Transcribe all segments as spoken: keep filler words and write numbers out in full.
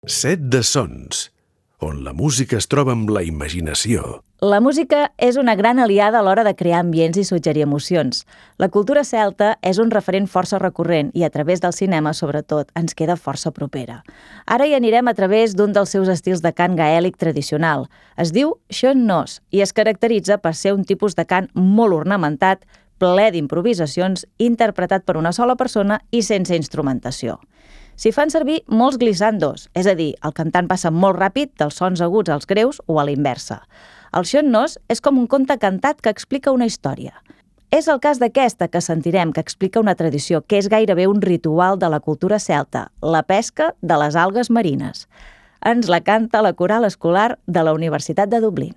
Set de sons, on la música es troba amb la imaginació. La música és una gran aliada a l'hora de crear ambients i suggerir emocions. La cultura celta és un referent força recurrent i a través del cinema, sobretot, ens queda força propera. Ara hi anirem a través d'un dels seus estils de cant gaèlic tradicional. Es diu Sean Nós i es caracteritza per ser un tipus de cant molt ornamentat, ple d'improvisacions, interpretat per una sola persona i sense instrumentació. S'hi fan servir molts glissandos, és a dir, el cantant passa molt ràpid dels sons aguts als greus o a l'inversa. El Sean Nós és com un conte cantat que explica una història. És el cas d'aquesta que sentirem, que explica una tradició que és gairebé un ritual de la cultura celta, la pesca de les algues marines. Ens la canta la coral escolar de la Universitat de Dublín.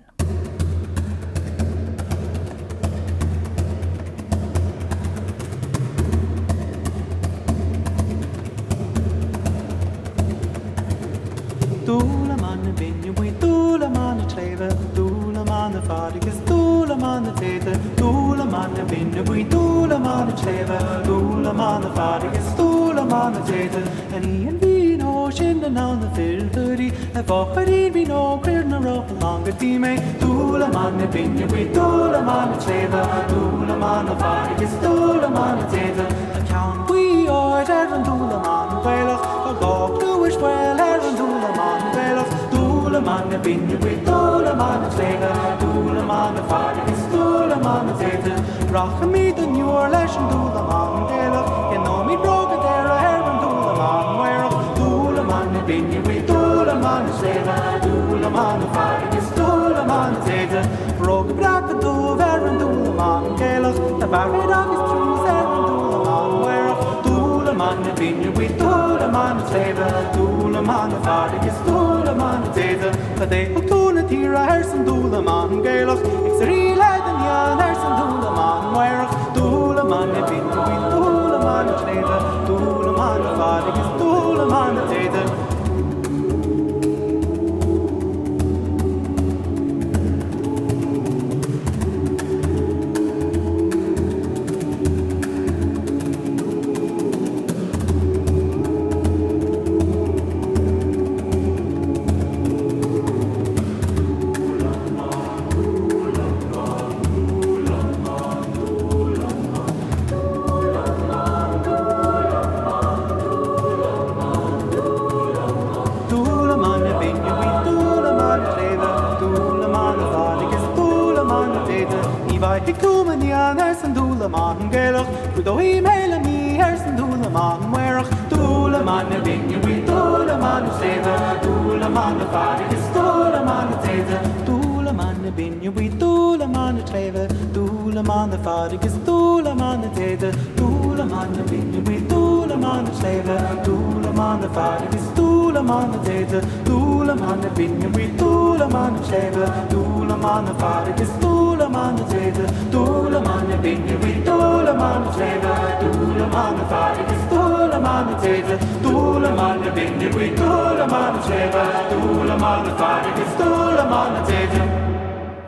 Dúla man na binne bui, dúla man na tréfa, dúla man na fádigus, dúla man na téta, dúla man na binne bui, dúla man na tréfa, dúla man na fádigus, dúla man na téta. And Ian bí nó sin na ná na filturi, a bhocharí bí nó clear na roch along a tíme, dúla man na binne bui, dúla man na tréfa, dúla man na fádigus, dúla man na téta. A ceann bui oed ar an dúla man na bhailach, a gach dúis bhil ar an dúla man na bhailach, dúla man na binne bui, dúla man na tréfa, dúla man na fádigus, dúla man na téta. Racha míad an nuair leis an dúla man na bhailach, in nó míad róga ar a hair an dúla man na bhailach, dúla man na binne bui, dúla man na tréfa, dúla man na fádigus, dúla man na téta. Róga brach a dúh ar an dúla man na bhailach, a bhagad agus trús ar an dúla man na bhailach, dúla man na binne bui, dúla man na tréfa, dúla man na fádigus, dúla man na téta. Tá é ag túna tíra ar san dúla man na bhailach, ag sa rí leid an ian ar san dúla man na bhailach, dúla man na binne bui, dúla man na tréfa, dúla man na fádigus, dúla man na téta. Ik doe me niet aan hersen doelen man gelig, doe hij mailen me hersen doelen man werig, doelen man de dingen we doelen man zeven, doelen man de vader is doelen man de teten, doelen man de binnen we doelen man de tweeën, doelen man de vader is doelen man de teten, doelen man de binnen we doelen man de zeven, doelen man de vader is doelen man de teten, doelen man de binnen we doelen man de zeven, doelen man de vader is doelen man de teten. Doele man de binne wie doele man de tréfa, doele man de vader is doele man de teten, doele man de binne wie doele man de tréfa, doele man de vader is doele man de teten.